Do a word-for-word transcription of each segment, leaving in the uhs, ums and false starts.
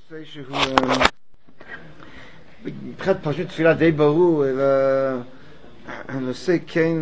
נושא שהוא מבחינת פרשנות תפילה די ברור, אלא הנושא כן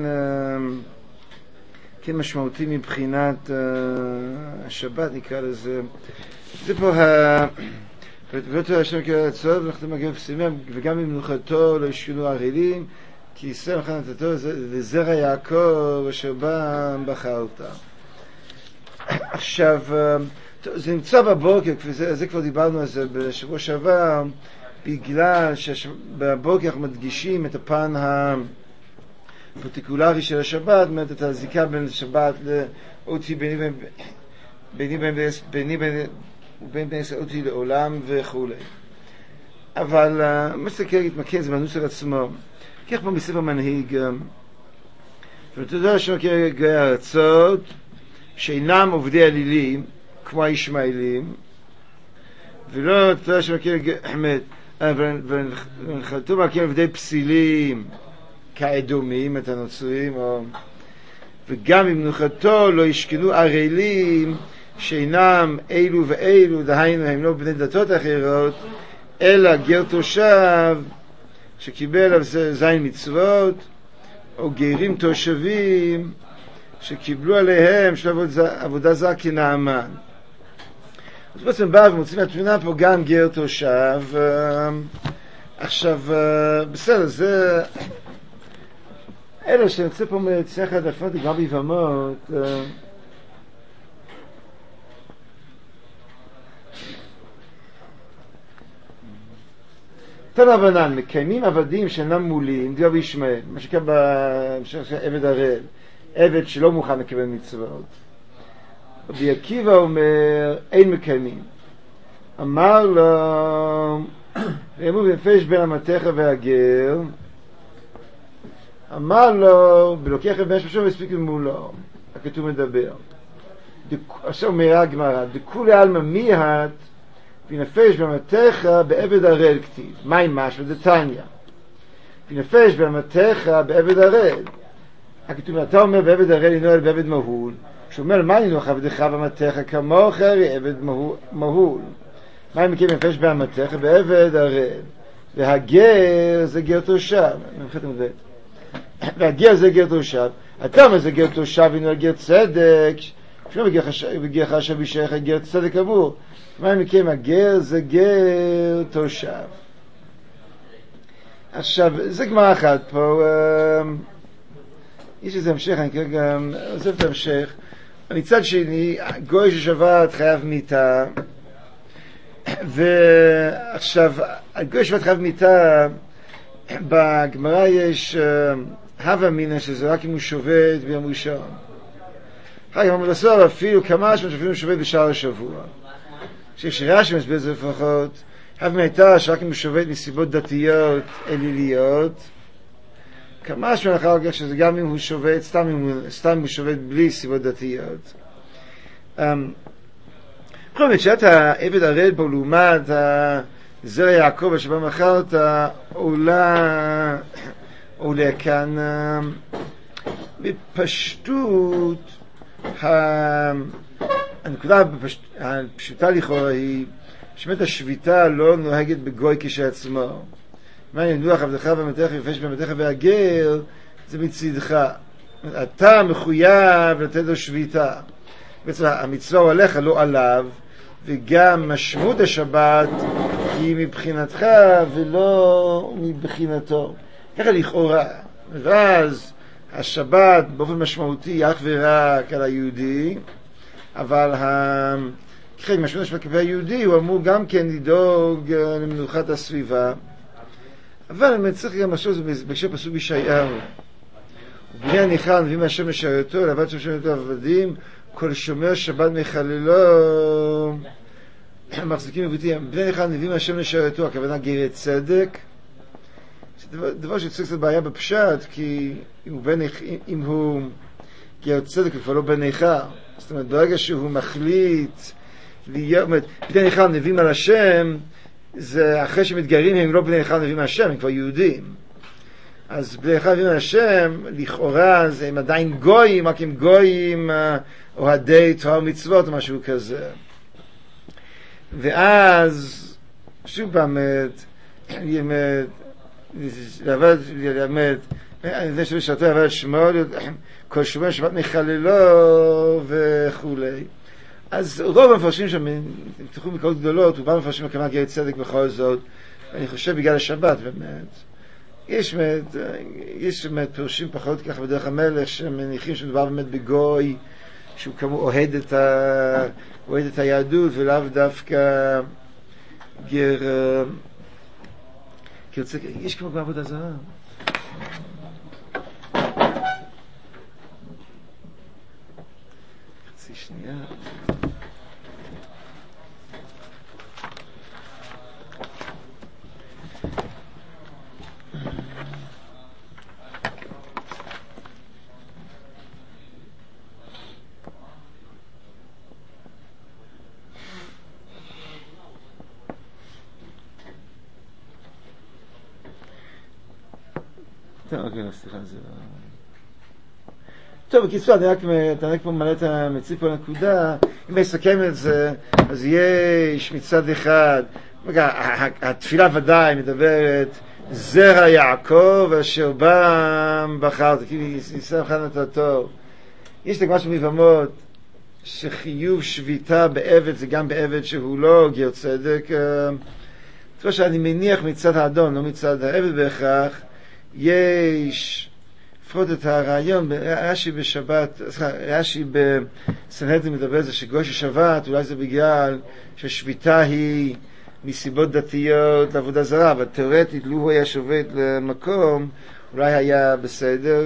כן משמעותי מבחינת השבת, נקרא לזה. זה פה ואותו השם קרא לצוב, אנחנו מגיעים פסימים, וגם במנוחתו לא ישכנו ערלים, כי ישראל מחנתתו לזרע יעקב אשר בא בחרת. עכשיו, זה נמצא בבוקר, זה, זה כבר דיברנו על זה בשבוע שעבר, בגלל שבבוקר אנחנו מדגישים את הפן הפרטיקולרי של השבת, זאת אומרת את הזיקה בין השבת לאותי ביני בין ביני בין ביני בין ובין בני ישראל אותי לעולם וכו'. אבל מה שכרגע התמקד זה בנוסח עצמו. כך פה מספר מנהיג, ותודה שם כרגע גאי הארצות שאינם עובדי אלילים כמו הישמעאלים, ולא תודה שם כרגע ונחלטו מהכם עובדי פסילים כאדומים, את הנוצרים, וגם במנוחתו לא ישכנו ערלים שאינם אלו ואלו, דהיינו הם לא בני דתות אחרות, אלא גר תושב שקיבל עליו זין מצוות, או גרים תושבים שקיבלו עליהם של עבודה זרה כנעמן. אז בעצם בא ומוצאים מהתמונה פה גם גר תושב. עכשיו, בסדר, זה אלו שנמצא פה מצליח הדפנות כבר ביבמות, תנא רבנן, מקיימים עבדים שאינם מולים, דיבר בישמעאל, מה שקרה בעבד הראל, עבד שלא מוכן לקבל מצוות. רבי עקיבא אומר, אין מקיימים. אמר לו, ואמרו בנפש בין המתך והגר, אמר לו, בלוקח בן שמשום הספיק למולו, הכתוב מדבר. עכשיו אומרה הגמרא, דכולי עלמא מיהת, ונפש במתך בעבד הראל כתיב. מה עם משהו? דתניא. ונפש במתך בעבד הראל. הכתוב, אתה אומר בעבד הראל אינו אל בעבד מהול. שאומר, מה נינוח עבדך במתך כמוך עבד מהול. מה אם מכיר בנפש במתך בעבד הראל. והגר זה גר תושב. והגר זה גר תושב. אתה אומר זה גר תושב אינו אל גר צדק. כשאומר בגר חשב בישייך גר צדק עבור. מה אם מכם הגר זה גר תושב. עכשיו, זה גמרא אחת פה, יש איזה המשך, אני כרגע עוזב את ההמשך. מצד שני, גוי ששבת חייב מיתה, ועכשיו, גוי ששבת חייב מיתה, בגמרא יש הווה אמינא שזה רק אם הוא שובת ביום ראשון. אחר כך אמרו לסור אפילו כמה שאפילו הוא שובת בשאר השבוע. שרש"י מסביר את זה לפחות, הווה הייתה שרק אם הוא שובת מסיבות דתיות אליליות, כמה שמן אחר כך שזה גם אם הוא שובת, סתם אם הוא, סתם הוא שובת בלי סיבות דתיות. בכל זאת, שאת העבד הראל פה לעומת זרע יעקב השבא מכרת, עולה עולה כאן בפשטות הנקודה הפשוטה לכאורה היא שבאמת השביתה לא נוהגת בגוי כשעצמו. מה ינוח עבדך במתך ונפש במתך והגר, זה מצדך. אתה מחויב לתת לו שביתה. בעצם המצווה הוא עליך, לא עליו, וגם משמעות השבת היא מבחינתך ולא מבחינתו. ככה לכאורה. ואז השבת באופן משמעותי אך ורק על היהודי, אבל כחלק מהשמונה של כלפי היהודי הוא אמור גם כן לדאוג למנוחת הסביבה. אבל אני צריך גם משהו בהקשר פסוק בישעיהו, ובני הניחא נביאים מהשם לשרתו, לעבד שם שרתו עבדים, כל שומר שבת מחללו מחזיקים מבוטים. בני הניחא נביאים מהשם לשרתו, הכוונה גרי צדק. זה דבר, דבר שצריך קצת בעיה בפשט, כי אם הוא, בן, אם הוא גרי צדק הוא כבר לא בן ניחא. זאת אומרת, ברגע שהוא מחליט להיות, בני ניחא נביאים על השם, זה אחרי שמתגיירים הם לא בני ניחא נביאים על השם, הם כבר יהודים. אז בני ניחא נביאים על השם, לכאורה הם עדיין גויים, רק הם גויים אוהדי תורה ומצוות או משהו כזה. ואז שוב פעם, ילמד, לעבוד, ילמד, זה שבשעתו עבד שמואל, כל שבוע שבת מחללו וכולי. אז רוב המפרשים שם, נפתחו מקורות גדולות, רובם המפרשים הכוונה גרי צדק בכל זאת, אני חושב בגלל השבת באמת. יש באמת, יש באמת פרשים פחות ככה בדרך המלך, שמניחים שמדובר באמת בגוי, שהוא כמו אוהד את, ה... אוהד את היהדות, ולאו דווקא גר... כרצה... יש כמו בעבודה זרה. חצי שנייה. טוב, בקיצור, אני רק פה מלא את המציב פה לנקודה. אם נסכם את זה, אז יש מצד אחד, התפילה ודאי מדברת זרע יעקב אשר בם בחרת, כאילו ניסה אחד נתתו. יש לגמרי מבמות שחיוב שביתה בעבד זה גם בעבד שהוא לא גר צדק. כמו שאני מניח מצד האדון, לא מצד העבד בהכרח, יש לפחות את הרעיון, רש"י בשבת, רש"י בסנהדרין מדבר על זה שגוי של שבת, אולי זה בגלל שהשביתה היא מסיבות דתיות לעבודה זרה, אבל תיאורטית, לו הוא היה שובת למקום, אולי היה בסדר.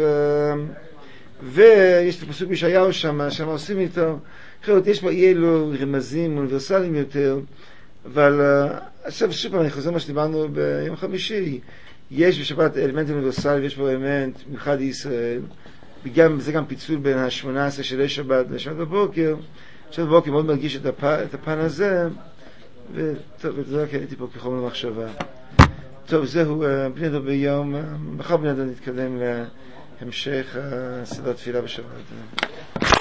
ויש את הפסוק בישעיהו שם, שם עושים איתו, יש פה יהיה לו רמזים אוניברסליים יותר, אבל עכשיו שוב פעם אני חוזר מה שדיברנו ביום חמישי, יש בשבת אלמנט אוניברסלי ויש פה אלמנט מיוחד לישראל, וגם, זה גם פיצול בין ה-שמונה עשרה של שבת לשבת בבוקר. שבת בבוקר מאוד מרגיש את הפן, את הפן הזה, וטוב, וזה רק הייתי פה כחומר למחשבה. טוב, זהו בני דו ביום, מחר בני דו נתקדם להמשך סדרת תפילה בשבת.